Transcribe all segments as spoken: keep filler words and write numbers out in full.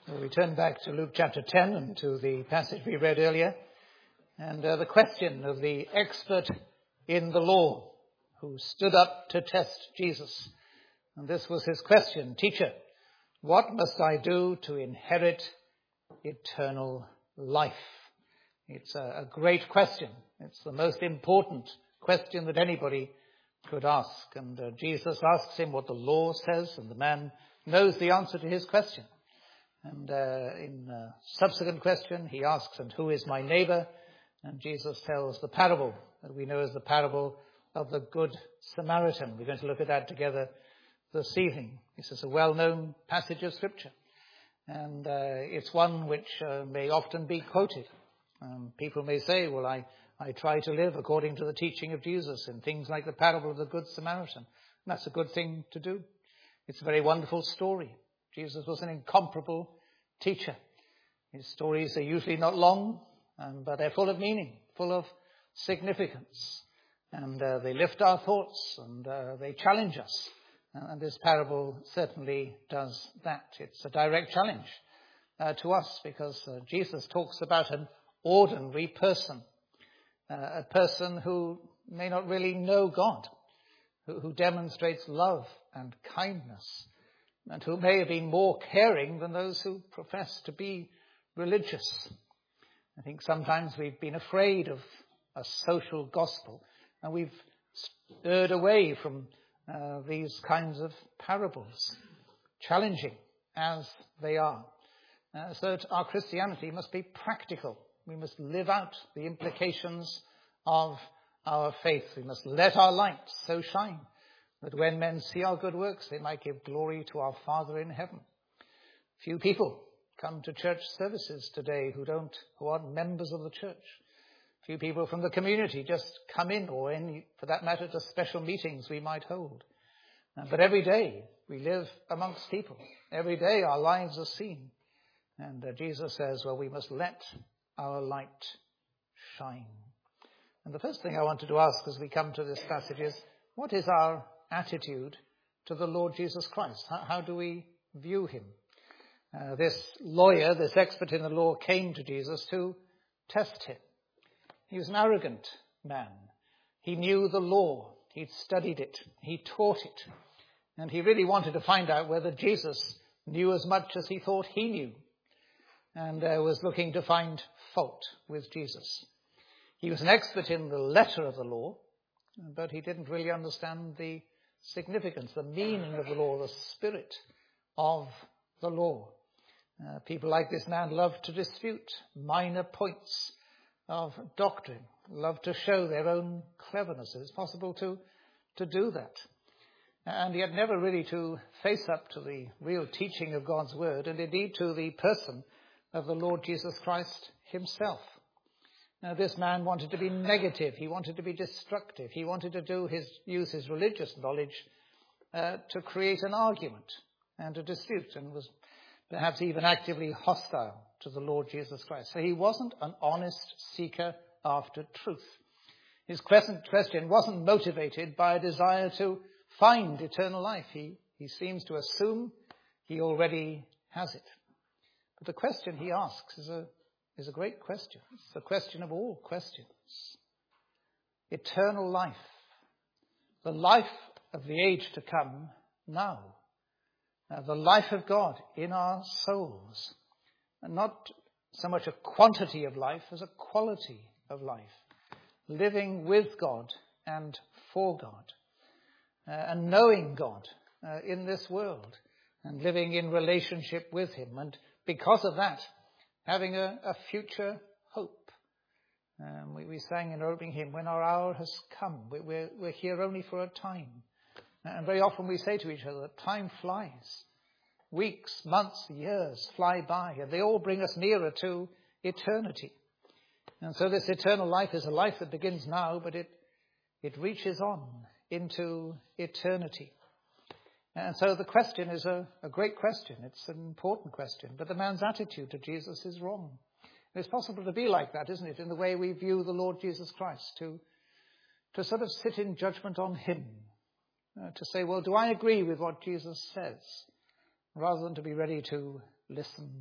Well, we turn back to Luke chapter ten and to the passage we read earlier, and uh, the question of the expert in the law who stood up to test Jesus. And this was his question: Teacher, what must I do to inherit eternal life? It's a, a great question. It's the most important question that anybody could ask. And uh, Jesus asks him what the law says, and the man knows the answer to his question. And uh, in a subsequent question, he asks, and who is my neighbor? And Jesus tells the parable that we know as the parable of the Good Samaritan. We're going to look at that together this evening. This is a well-known passage of Scripture, and uh, it's one which uh, may often be quoted. Um, people may say, well, I, I try to live according to the teaching of Jesus in things like the parable of the Good Samaritan. And that's a good thing to do. It's a very wonderful story. Jesus was an incomparable teacher. His stories are usually not long, um, but they're full of meaning, full of significance. And uh, they lift our thoughts, and uh, they challenge us. And this parable certainly does that. It's a direct challenge uh, to us, because uh, Jesus talks about an ordinary person, uh, a person who may not really know God, who, who demonstrates love and kindness, and who may have been more caring than those who profess to be religious. I think sometimes we've been afraid of a social gospel, and we've stirred away from uh, these kinds of parables, challenging as they are. Uh, so that our Christianity must be practical. We must live out the implications of our faith. We must let our light so shine that when men see our good works, they might give glory to our Father in heaven. Few people come to church services today who don't, who aren't members of the church. Few people from the community just come in, or any, for that matter, to special meetings we might hold. Uh, but every day we live amongst people. Every day our lives are seen. And uh, Jesus says, well, we must let our light shine. And the first thing I wanted to ask as we come to this passage is, what is our attitude to the Lord Jesus Christ? How, how do we view him? Uh, this lawyer, this expert in the law, came to Jesus to test him. He was an arrogant man. He knew the law. He'd studied it. He taught it. And he really wanted to find out whether Jesus knew as much as he thought he knew, and uh, was looking to find fault with Jesus. He was an expert in the letter of the law, but he didn't really understand the significance, the meaning of the law, the spirit of the law. Uh, people like this man love to dispute minor points of doctrine, love to show their own cleverness. It's possible to, to do that. And yet never really to face up to the real teaching of God's word, and indeed to the person of the Lord Jesus Christ himself. Now, this man wanted to be negative. He wanted to be destructive. He wanted to do his, use his religious knowledge uh, to create an argument and a dispute, and was perhaps even actively hostile to the Lord Jesus Christ. So he wasn't an honest seeker after truth. His question wasn't motivated by a desire to find eternal life. He, he seems to assume he already has it. But the question he asks is a is a great question. It's the question of all questions. Eternal life. The life of the age to come now. Uh, the life of God in our souls. And not so much a quantity of life as a quality of life. Living with God and for God. Uh, and knowing God uh, in this world. And living in relationship with him. And because of that, having a, a future hope. Um, we, we sang in our opening hymn, when our hour has come. We, we're, we're here only for a time. And very often we say to each other that time flies. Weeks, months, years fly by, and they all bring us nearer to eternity. And so this eternal life is a life that begins now, but it, it reaches on into eternity. And so the question is a, a great question. It's an important question. But the man's attitude to Jesus is wrong. It's possible to be like that, isn't it, in the way we view the Lord Jesus Christ, to, to sort of sit in judgment on him, uh, to say, well, do I agree with what Jesus says, rather than to be ready to listen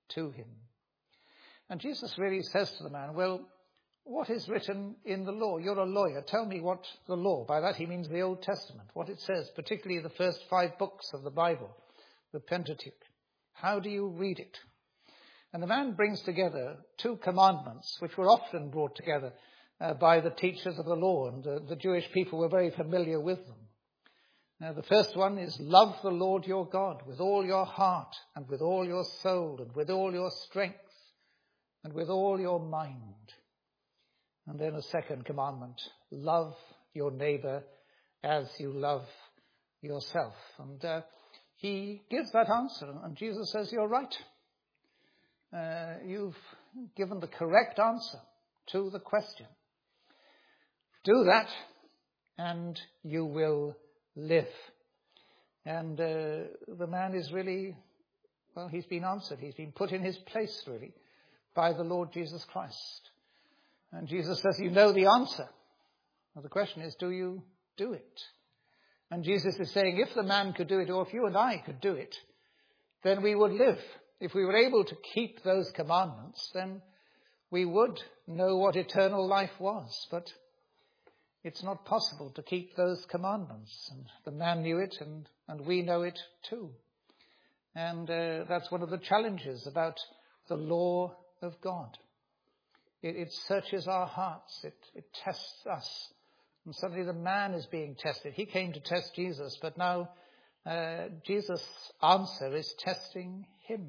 to him. And Jesus really says to the man, well, what is written in the law? You're a lawyer. Tell me what the law, by that he means the Old Testament, what it says, particularly the first five books of the Bible, the Pentateuch. How do you read it? And the man brings together two commandments, which were often brought together uh, by the teachers of the law, and uh, the Jewish people were very familiar with them. Now, the first one is love the Lord your God with all your heart and with all your soul and with all your strength and with all your mind. And then a second commandment, love your neighbor as you love yourself. And uh, he gives that answer, and Jesus says, you're right. Uh, you've given the correct answer to the question. Do that and you will live. And uh, the man is really, well, he's been answered. He's been put in his place, really, by the Lord Jesus Christ. And Jesus says, you know the answer. Well, the question is, do you do it? And Jesus is saying, if the man could do it, or if you and I could do it, then we would live. If we were able to keep those commandments, then we would know what eternal life was. But it's not possible to keep those commandments. And the man knew it, and, and we know it too. And uh, that's one of the challenges about the law of God. It, it searches our hearts. It, it tests us. And suddenly the man is being tested. He came to test Jesus, but now uh, Jesus' answer is testing him.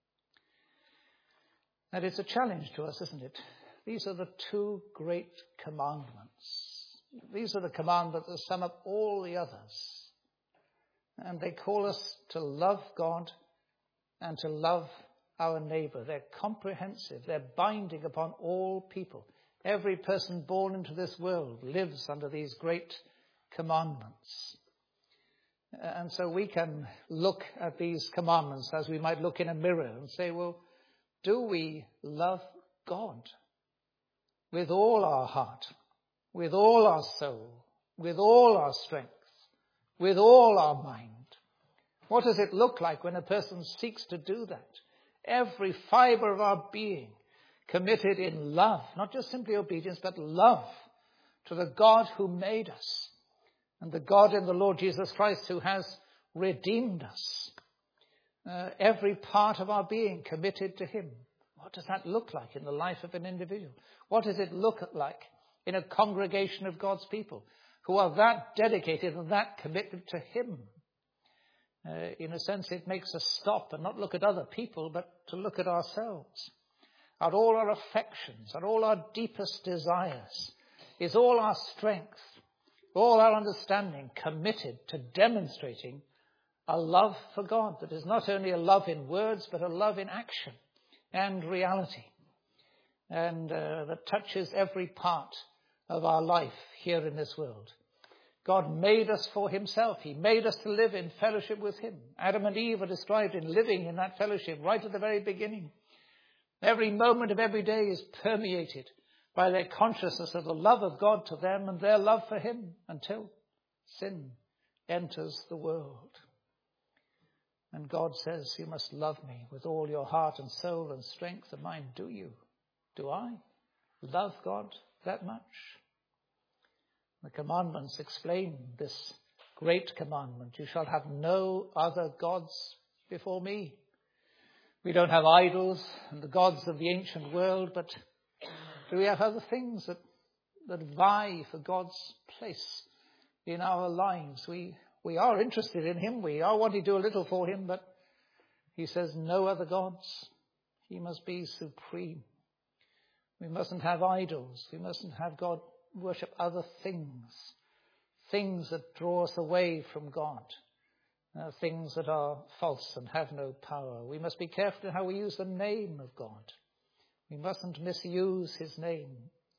And it's a challenge to us, isn't it? These are the two great commandments. These are the commandments that sum up all the others. And they call us to love God and to love our neighbor. They're comprehensive. They're binding upon all people. Every person born into this world lives under these great commandments. And so we can look at these commandments as we might look in a mirror and say, well, do we love God with all our heart, with all our soul, with all our strength, with all our mind? What does it look like when a person seeks to do that? Every fiber of our being committed in love, not just simply obedience, but love to the God who made us and the God in the Lord Jesus Christ who has redeemed us. Uh, every part of our being committed to him. What does that look like in the life of an individual? What does it look like in a congregation of God's people who are that dedicated and that committed to him? Uh, in a sense, it makes us stop and not look at other people, but to look at ourselves. At all our affections, at all our deepest desires, is all our strength, all our understanding committed to demonstrating a love for God that is not only a love in words, but a love in action and reality, and uh, that touches every part of our life here in this world. God made us for himself. He made us to live in fellowship with him. Adam and Eve are described in living in that fellowship right at the very beginning. Every moment of every day is permeated by their consciousness of the love of God to them and their love for him until sin enters the world. And God says, you must love me with all your heart and soul and strength and mind. Do you? Do I love God that much? The commandments explain this great commandment. You shall have no other gods before me. We don't have idols and the gods of the ancient world, but do we have other things that, that vie for God's place in our lives? We we are interested in him. We are wanting to do a little for him, but he says no other gods. He must be supreme. We mustn't have idols. We mustn't have God worship other things, things that draw us away from God. Uh, things that are false and have no power. We must be careful in how we use the name of God. We mustn't misuse his name.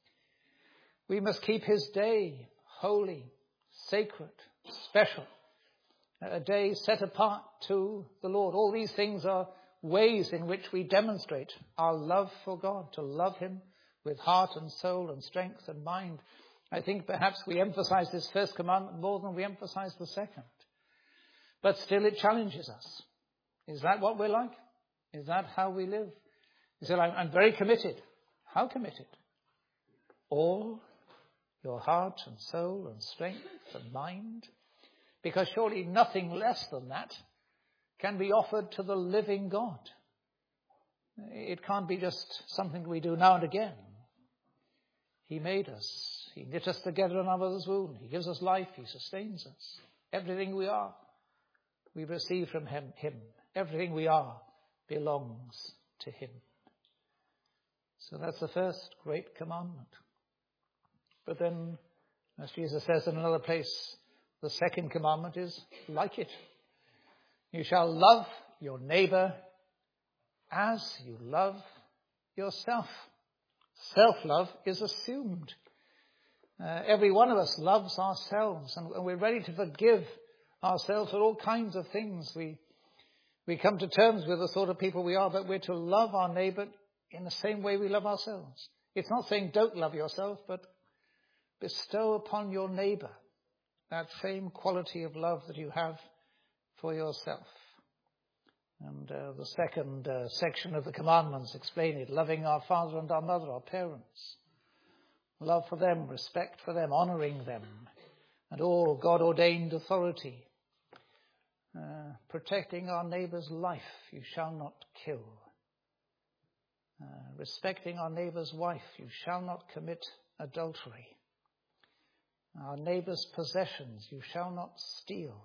We must keep his day holy, sacred, special. A day set apart to the Lord. All these things are ways in which we demonstrate our love for God, to love him with heart and soul and strength and mind. I think perhaps we emphasize this first commandment more than we emphasize the second. But still it challenges us. Is that what we're like? Is that how we live? You say, I'm, I'm very committed. How committed? All your heart and soul and strength and mind? Because surely nothing less than that can be offered to the living God. It can't be just something we do now and again. He made us. He knit us together in our mother's womb. He gives us life. He sustains us. Everything we are, we receive from him. him. Everything we are belongs to him. So that's the first great commandment. But then, as Jesus says in another place, the second commandment is like it. You shall love your neighbor as you love yourself. Self-love is assumed. Uh, every one of us loves ourselves, and, and we're ready to forgive ourselves for all kinds of things. We we come to terms with the sort of people we are, but we're to love our neighbor in the same way we love ourselves. It's not saying don't love yourself, but bestow upon your neighbor that same quality of love that you have for yourself. And uh, the second uh, section of the commandments explain it, loving our father and our mother, our parents. Love for them, respect for them, honoring them, and all God-ordained authority. Uh, protecting our neighbor's life, you shall not kill. Uh, respecting our neighbor's wife, you shall not commit adultery. Our neighbor's possessions, you shall not steal.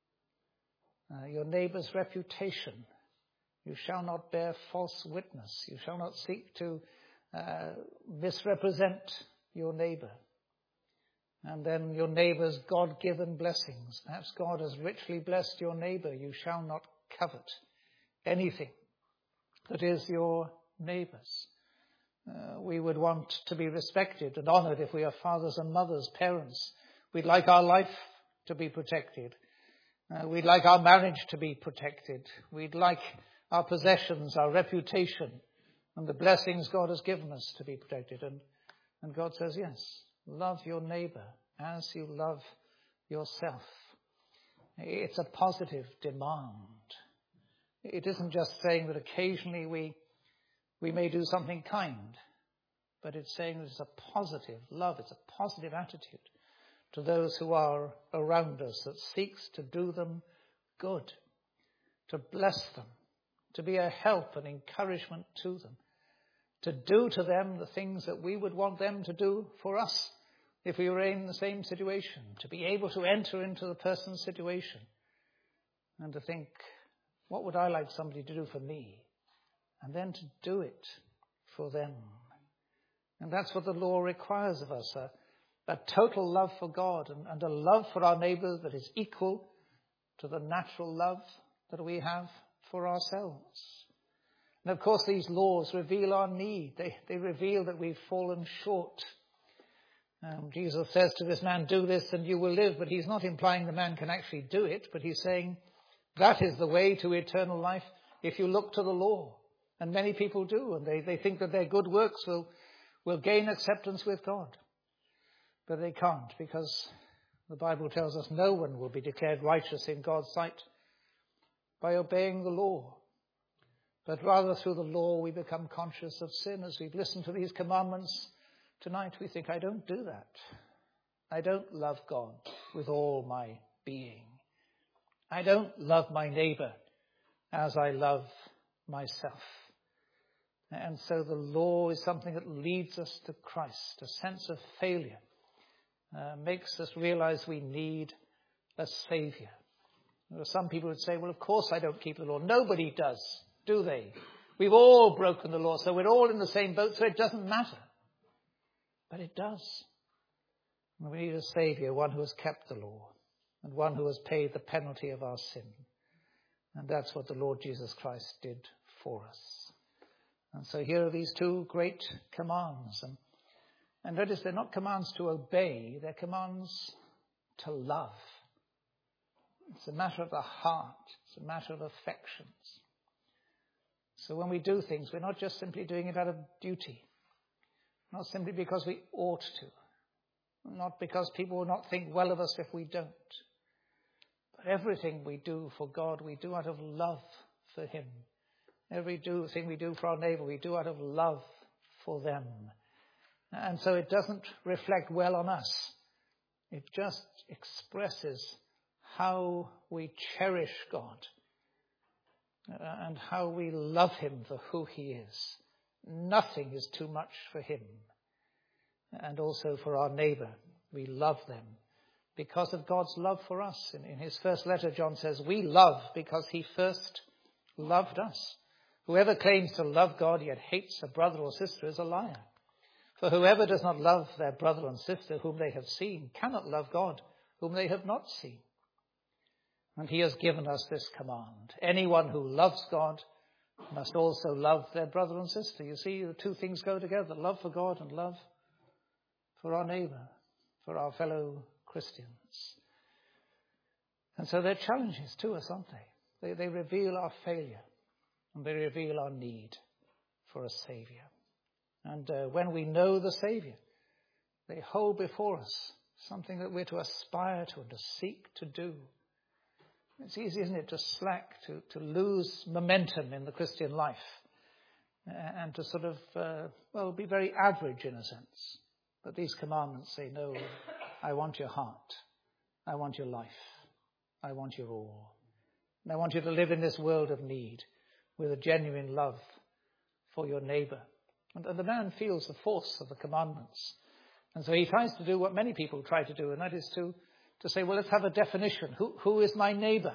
Uh, your neighbor's reputation, you shall not bear false witness. You shall not seek to uh, misrepresent your neighbor. And then your neighbor's God-given blessings. Perhaps God has richly blessed your neighbor. You shall not covet anything that is your neighbor's. Uh, we would want to be respected and honored if we are fathers and mothers, parents. We'd like our life to be protected. Uh, we'd like our marriage to be protected. We'd like our possessions, our reputation, and the blessings God has given us to be protected. And, and God says, yes, love your neighbor as you love yourself. It's a positive demand. It isn't just saying that occasionally we we may do something kind, but it's saying it's a positive love, it's a positive attitude to those who are around us that seeks to do them good, to bless them, to be a help and encouragement to them, to do to them the things that we would want them to do for us if we were in the same situation, to be able to enter into the person's situation and to think, what would I like somebody to do for me? And then to do it for them. And that's what the law requires of us, a, a total love for God and, and a love for our neighbor that is equal to the natural love that we have for ourselves. And of course these laws reveal our need. They, they reveal that we've fallen short. Um, Jesus says to this man, do this and you will live. But he's not implying the man can actually do it, but he's saying that is the way to eternal life if you look to the law. And many people do, and they, they think that their good works will, will gain acceptance with God. But they can't, because the Bible tells us no one will be declared righteous in God's sight by obeying the law. But rather through the law we become conscious of sin. As we've listened to these commandments tonight, we think, I don't do that. I don't love God with all my being. I don't love my neighbor as I love myself. And so the law is something that leads us to Christ. A sense of failure uh, makes us realize we need a Savior. There are some people who say, well, of course I don't keep the law. Nobody does, do they? We've all broken the law, so we're all in the same boat, so it doesn't matter. But it does. And we need a Savior, one who has kept the law and one who has paid the penalty of our sin. And that's what the Lord Jesus Christ did for us. And so here are these two great commands. And, and notice they're not commands to obey, they're commands to love. It's a matter of the heart. It's a matter of affections. So when we do things, we're not just simply doing it out of duty. Not simply because we ought to. Not because people will not think well of us if we don't. But everything we do for God, we do out of love for him Every do, thing we do for our neighbour, we do out of love for them. And so it doesn't reflect well on us. It just expresses how we cherish God uh, and how we love him for who he is. Nothing is too much for him. And also for our neighbour, we love them because of God's love for us. In, in his first letter, John says, we love because he first loved us. Whoever claims to love God yet hates a brother or sister is a liar. For whoever does not love their brother and sister whom they have seen cannot love God whom they have not seen. And he has given us this command. Anyone who loves God must also love their brother and sister. You see, the two things go together, love for God and love for our neighbour, for our fellow Christians. And so they're challenges to us, aren't they? They, they reveal our failure and they reveal our need for a Saviour. And uh, when we know the Saviour, they hold before us something that we're to aspire to and to seek to do. It's easy, isn't it, to slack, to, to lose momentum in the Christian life and to sort of, uh, well, be very average in a sense. But these commandments say, no, I want your heart. I want your life. I want your all. And I want you to live in this world of need with a genuine love for your neighbour. And, and the man feels the force of the commandments. And so he tries to do what many people try to do, and that is to, to say, well, let's have a definition. Who, who is my neighbour?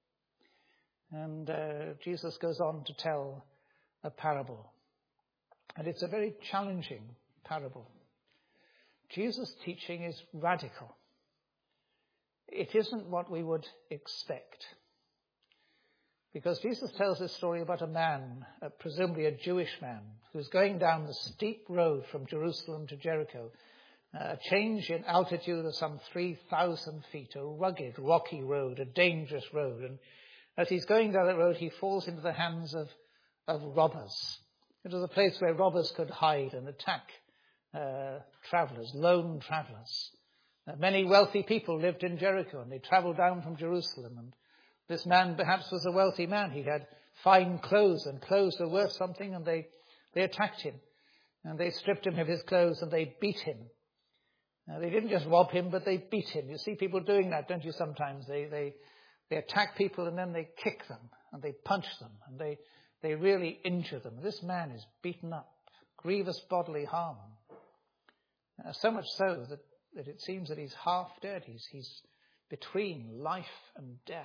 And uh, Jesus goes on to tell a parable. And it's a very challenging parable. Jesus' teaching is radical. It isn't what we would expect. Because Jesus tells this story about a man, uh, presumably a Jewish man, who's going down the steep road from Jerusalem to Jericho, uh, a change in altitude of some three thousand feet, a rugged, rocky road, a dangerous road. And as he's going down that road, he falls into the hands of, of robbers. It was a place where robbers could hide and attack uh, travellers, lone travellers. Uh, many wealthy people lived in Jericho, and they travelled down from Jerusalem. And this man perhaps was a wealthy man. He had fine clothes, and clothes were worth something, and they, they attacked him. And they stripped him of his clothes, and they beat him. Uh, they didn't just rob him, but they beat him. You see people doing that, don't you, sometimes? They they, they attack people, and then they kick them, and they punch them, and they, they really injure them. This man is beaten up, grievous bodily harm. Uh, so much so that, that it seems that he's half dead. He's, he's between life and death.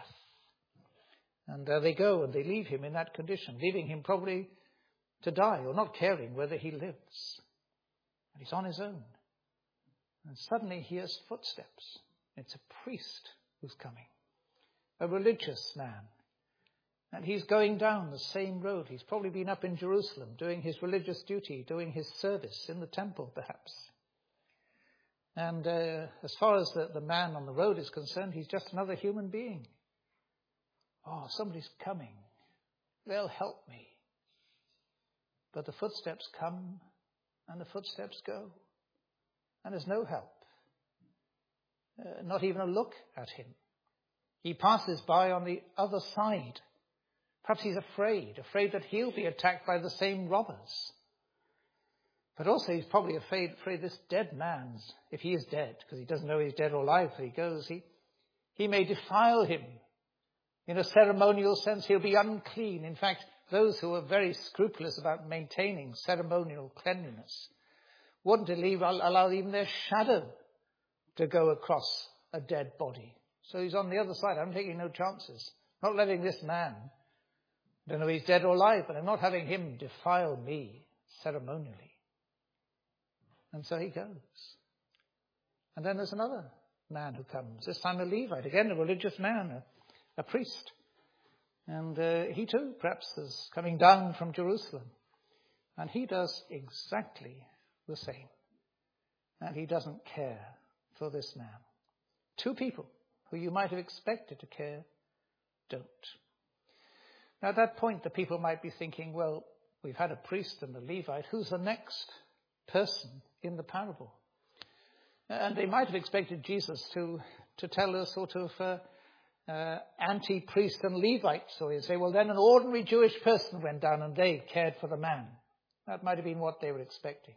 And uh, they go and they leave him in that condition, leaving him probably to die or not caring whether he lives. And he's on his own. And suddenly he hears footsteps. It's a priest who's coming, a religious man. And he's going down the same road. He's probably been up in Jerusalem doing his religious duty, doing his service in the temple perhaps. And uh, as far as the, the man on the road is concerned, he's just another human being. Oh, somebody's coming. They'll help me. But the footsteps come and the footsteps go. And there's no help. Uh, not even a look at him. He passes by on the other side. Perhaps he's afraid, afraid that he'll be attacked by the same robbers. But also he's probably afraid, afraid this dead man's, if he is dead, because he doesn't know he's dead or alive, so he goes, he, he may defile him. In a ceremonial sense, he'll be unclean. In fact, those who are very scrupulous about maintaining ceremonial cleanliness wouldn't allow even their shadow to go across a dead body. So he's on the other side. I'm taking no chances. Not letting this man, I don't know if he's dead or alive, but I'm not having him defile me ceremonially. And so he goes. And then there's another man who comes, this time a Levite, again a religious man, a, a priest. And uh, he too perhaps is coming down from Jerusalem. And he does exactly the same. And he doesn't care for this man. Two people who you might have expected to care don't. Now at that point the people might be thinking, well, we've had a priest and a Levite. Who's the next person in the parable? And they might have expected Jesus to, to tell us sort of uh, uh, anti-priest and Levite. So you say, well, then an ordinary Jewish person went down and they cared for the man. That might have been what they were expecting.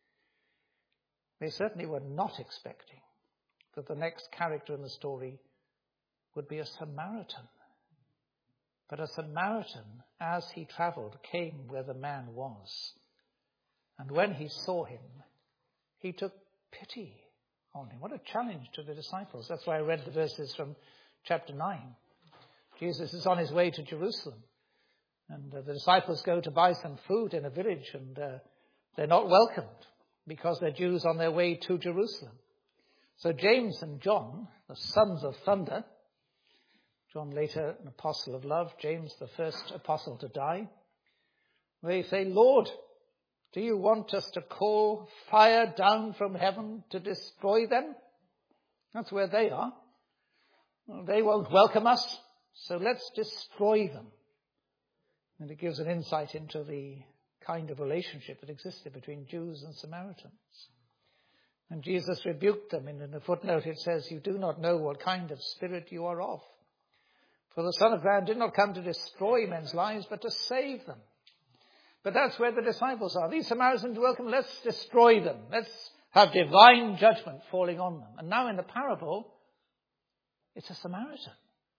They certainly were not expecting that the next character in the story would be a Samaritan. But a Samaritan, as he travelled, came where the man was. And when he saw him, he took pity on him. What a challenge to the disciples. That's why I read the verses from chapter nine. Jesus is on his way to Jerusalem. And uh, the disciples go to buy some food in a village, and uh, they're not welcomed because they're Jews on their way to Jerusalem. So James and John, the sons of thunder, John later an apostle of love, James the first apostle to die, they say, Lord, do you want us to call fire down from heaven to destroy them? That's where they are. Well, they won't welcome us, so let's destroy them. And it gives an insight into the kind of relationship that existed between Jews and Samaritans. And Jesus rebuked them. And in a footnote it says, you do not know what kind of spirit you are of. For the Son of Man did not come to destroy men's lives, but to save them. But that's where the disciples are. These Samaritans welcome, let's destroy them. Let's have divine judgment falling on them. And now in the parable, it's a Samaritan.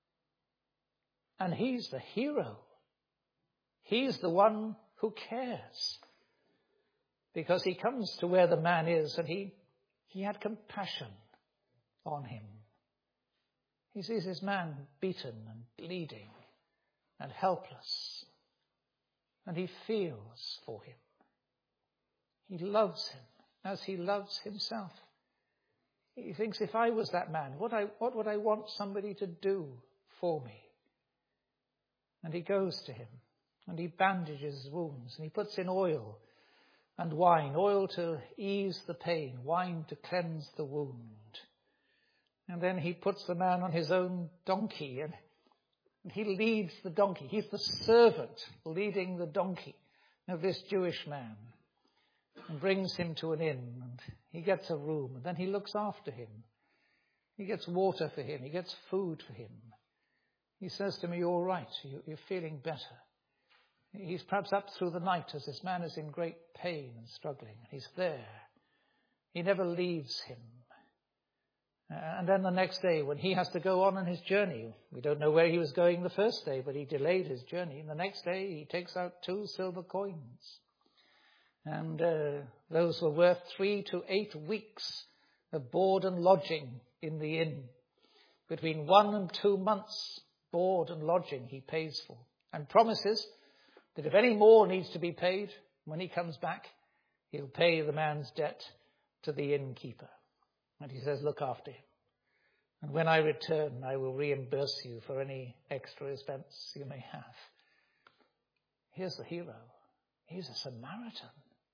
And he's the hero. He's the one who cares. Because he comes to where the man is and he, he had compassion on him. He sees his man beaten and bleeding and helpless. And he feels for him. He loves him as he loves himself. He thinks, if I was that man, what, I, what would I want somebody to do for me? And he goes to him and he bandages his wounds and he puts in oil and wine, oil to ease the pain, wine to cleanse the wound. And then he puts the man on his own donkey and he leads the donkey. He's the servant leading the donkey of this Jewish man and brings him to an inn. And he gets a room and then he looks after him. He gets water for him. He gets food for him. He says to me, you're all right. You're feeling better. He's perhaps up through the night as this man is in great pain and struggling. He's there. He never leaves him. And then the next day, when he has to go on on his journey, we don't know where he was going the first day, but he delayed his journey. And the next day, he takes out two silver coins. And uh, those were worth three to eight weeks of board and lodging in the inn. Between one and two months, board and lodging he pays for. And promises that if any more needs to be paid, when he comes back, he'll pay the man's debt to the innkeeper. And he says, look after him. And when I return, I will reimburse you for any extra expense you may have. Here's the hero. He's a Samaritan.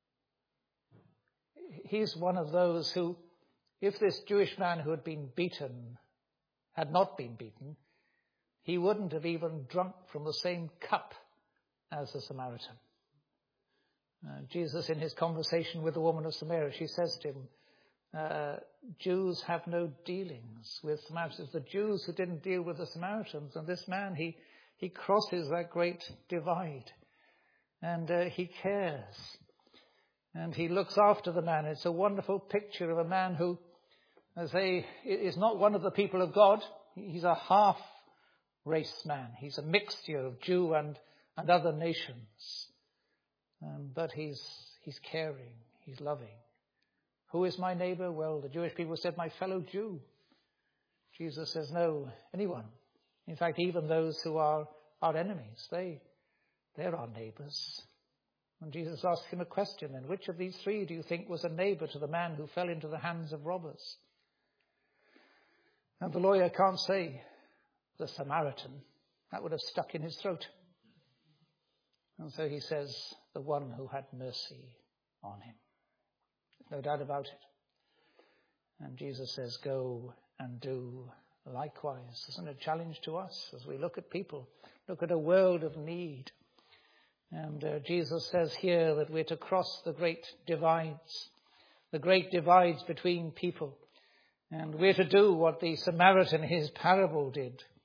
He's one of those who, if this Jewish man who had been beaten had not been beaten, he wouldn't have even drunk from the same cup as the Samaritan. Uh, Jesus, in his conversation with the woman of Samaria, she says to him, Uh, Jews have no dealings with Samaritans. The Jews who didn't deal with the Samaritans. And this man, he, he crosses that great divide. And uh, he cares. And he looks after the man. It's a wonderful picture of a man who, as they, is not one of the people of God. He's a half-race man. He's a mixture of Jew and, and other nations. Um, but he's, he's caring. He's loving. Who is my neighbor? Well, the Jewish people said, my fellow Jew. Jesus says, no, anyone. In fact, even those who are our enemies, they, they're our neighbors. And Jesus asked him a question then, which of these three do you think was a neighbor to the man who fell into the hands of robbers? And the lawyer can't say the Samaritan. That would have stuck in his throat. And so he says, the one who had mercy on him. No doubt about it. And Jesus says, go and do likewise. Isn't it a challenge to us as we look at people, look at a world of need? And uh, Jesus says here that we're to cross the great divides, the great divides between people. And we're to do what the Samaritan in his parable did.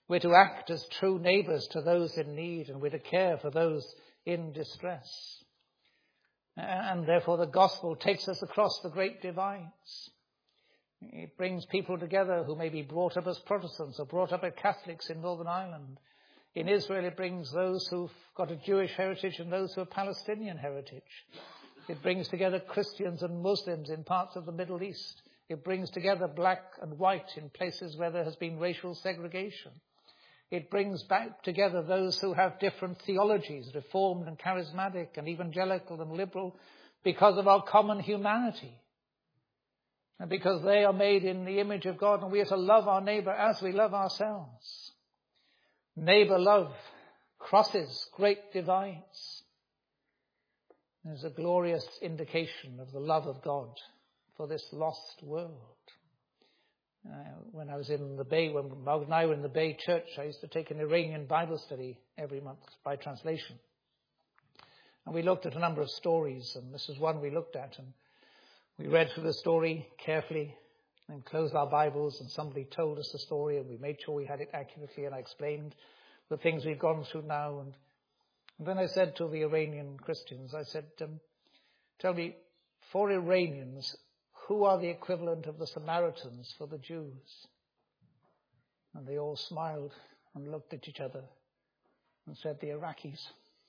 We're to act as true neighbours to those in need, and we're to care for those in distress. And therefore the gospel takes us across the great divides. It brings people together who may be brought up as Protestants or brought up as Catholics in Northern Ireland. In Israel it brings those who've got a Jewish heritage and those who have Palestinian heritage. It brings together Christians and Muslims in parts of the Middle East. It brings together black and white in places where there has been racial segregation. It brings back together those who have different theologies, Reformed and Charismatic and Evangelical and Liberal, because of our common humanity. And because they are made in the image of God, and we are to love our neighbour as we love ourselves. Neighbour love crosses great divides. There's a glorious indication of the love of God for this lost world. Uh, when I was in the Bay, when Margaret and I were in the Bay Church, I used to take an Iranian Bible study every month by translation. And we looked at a number of stories, and this is one we looked at. And we read through the story carefully and closed our Bibles, and somebody told us the story, and we made sure we had it accurately, and I explained the things we've gone through now. And, and then I said to the Iranian Christians, I said, um, tell me, for Iranians, who are the equivalent of the Samaritans for the Jews? And they all smiled and looked at each other and said, the Iraqis.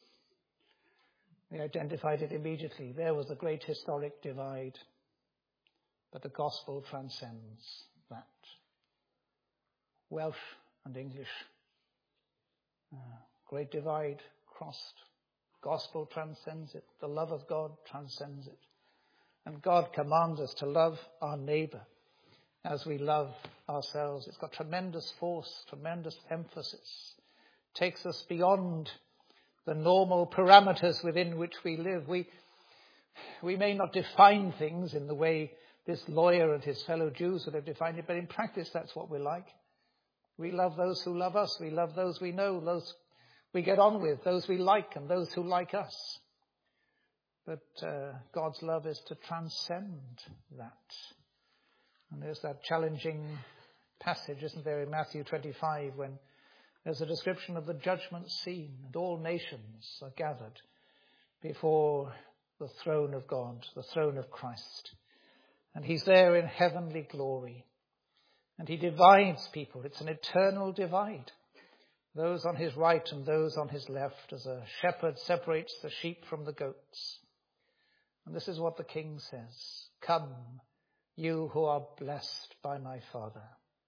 They identified it immediately. There was a great historic divide. But the gospel transcends that. Welsh and English. Uh, great divide crossed. Gospel transcends it. The love of God transcends it. And God commands us to love our neighbour as we love ourselves. It's got tremendous force, tremendous emphasis. It takes us beyond the normal parameters within which we live. We, we may not define things in the way this lawyer and his fellow Jews would have defined it, but in practice that's what we're like. We love those who love us. We love those we know, those we get on with, those we like, and those who like us. But uh, God's love is to transcend that. And there's that challenging passage, isn't there, in Matthew twenty-five, when there's a description of the judgment scene, and all nations are gathered before the throne of God, the throne of Christ. And he's there in heavenly glory. And he divides people. It's an eternal divide. Those on his right and those on his left, as a shepherd separates the sheep from the goats. And this is what the King says. Come, you who are blessed by my Father.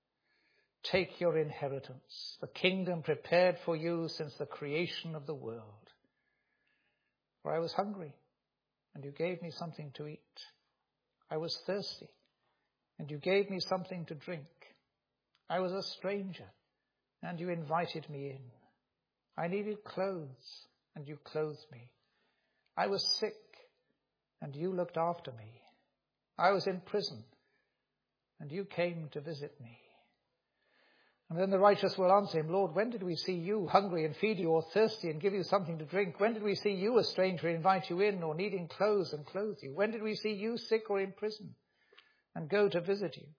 Take your inheritance, the kingdom prepared for you since the creation of the world. For I was hungry, and you gave me something to eat. I was thirsty, and you gave me something to drink. I was a stranger, and you invited me in. I needed clothes, and you clothed me. I was sick, and you looked after me. I was in prison, and you came to visit me. And then the righteous will answer him, Lord, when did we see you hungry and feed you, or thirsty and give you something to drink? When did we see you a stranger and invite you in, or needing clothes and clothe you? When did we see you sick or in prison and go to visit you?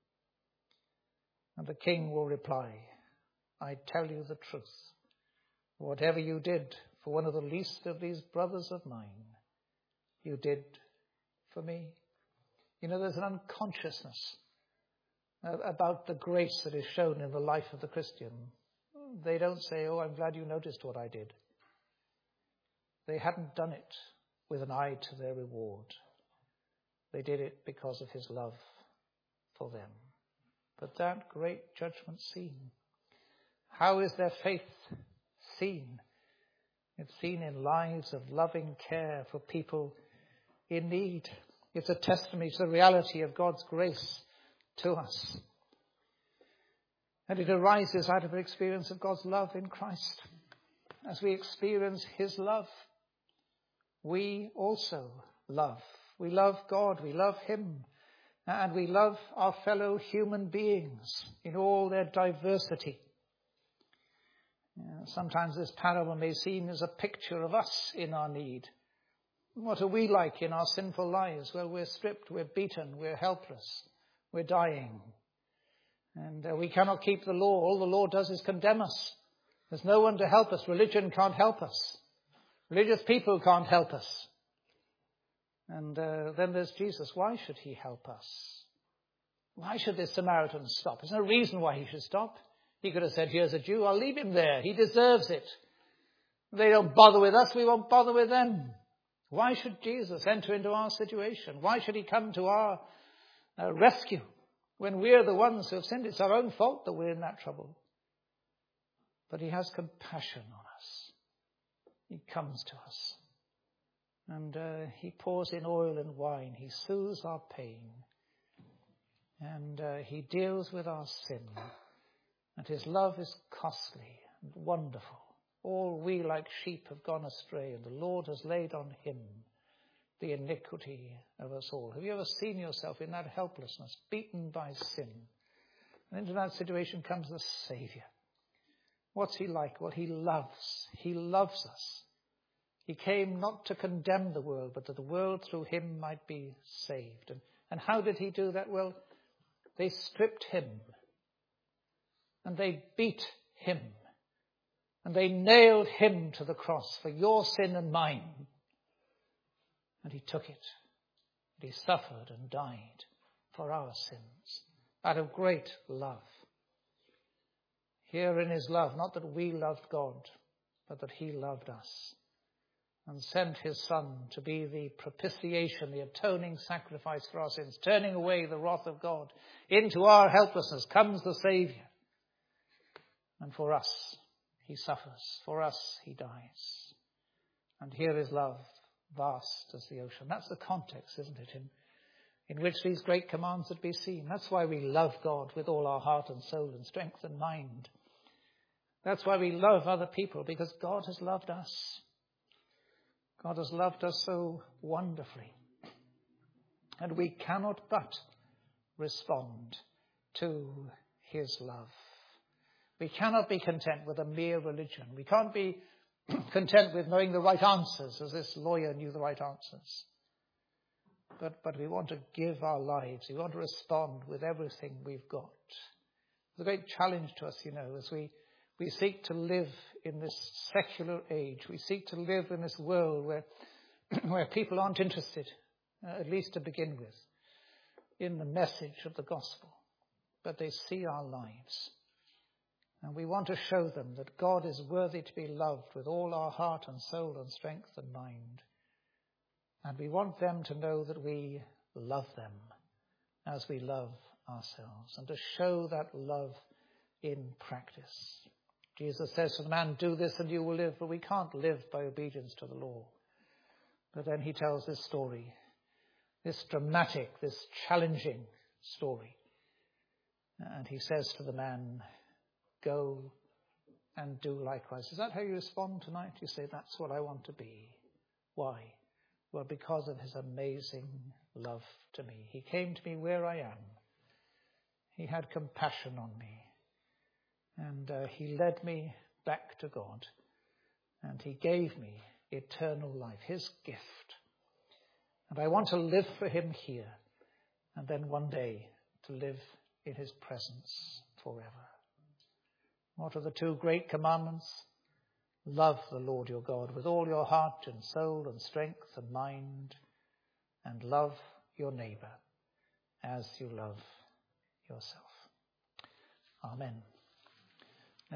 And the King will reply, I tell you the truth. Whatever you did for one of the least of these brothers of mine, you did for me. You know, there's an unconsciousness about the grace that is shown in the life of the Christian. They don't say, oh, I'm glad you noticed what I did. They hadn't done it with an eye to their reward. They did it because of his love for them. But that great judgment scene, how is their faith seen? It's seen in lives of loving care for people in need. It's a testimony to the reality of God's grace to us. And it arises out of an experience of God's love in Christ. As we experience his love, we also love. We love God, we love him, and we love our fellow human beings in all their diversity. Yeah, sometimes this parable may seem as a picture of us in our need. What are we like in our sinful lives? Well, we're stripped, we're beaten, we're helpless, we're dying. And uh, we cannot keep the law. All the law does is condemn us. There's no one to help us. Religion can't help us. Religious people can't help us. And uh, then there's Jesus. Why should he help us? Why should this Samaritan stop? There's no reason why he should stop. He could have said, here's a Jew, I'll leave him there. He deserves it. They don't bother with us, we won't bother with them. Why should Jesus enter into our situation? Why should he come to our uh, rescue when we're the ones who have sinned? It's our own fault that we're in that trouble. But he has compassion on us. He comes to us. And uh, he pours in oil and wine. He soothes our pain. And uh, he deals with our sin. And his love is costly and wonderful. All we like sheep have gone astray, and the Lord has laid on him the iniquity of us all. Have you ever seen yourself in that helplessness, beaten by sin? And into that situation comes the Saviour. What's he like? Well, he loves. He loves us. He came not to condemn the world, but that the world through him might be saved. And, and how did he do that? Well, they stripped him. And they beat him. And they nailed him to the cross for your sin and mine. And he took it. And he suffered and died for our sins out of great love. Here in his love, not that we loved God, but that he loved us and sent his Son to be the propitiation, the atoning sacrifice for our sins, turning away the wrath of God. Into our helplessness comes the Saviour. And for us, he suffers. For us, he dies. And here is love, vast as the ocean. That's the context, isn't it, in, in which these great commands are to be seen. That's why we love God with all our heart and soul and strength and mind. That's why we love other people, because God has loved us. God has loved us so wonderfully. And we cannot but respond to his love. We cannot be content with a mere religion. We can't be content with knowing the right answers, as this lawyer knew the right answers. But, but we want to give our lives. We want to respond with everything we've got. It's a great challenge to us, you know, as we, we seek to live in this secular age. We seek to live in this world where, where people aren't interested, uh, at least to begin with, in the message of the gospel. But they see our lives. And we want to show them that God is worthy to be loved with all our heart and soul and strength and mind. And we want them to know that we love them as we love ourselves, and to show that love in practice. Jesus says to the man, do this and you will live. But we can't live by obedience to the law. But then he tells this story, this dramatic, this challenging story. And he says to the man, go and do likewise. Is that how you respond tonight? You say, that's what I want to be. Why? Well, because of his amazing love to me. He came to me where I am. He had compassion on me. And uh, he led me back to God. And he gave me eternal life, his gift. And I want to live for him here. And then one day to live in his presence forever. What are the two great commandments? Love the Lord your God with all your heart and soul and strength and mind. And love your neighbour as you love yourself. Amen.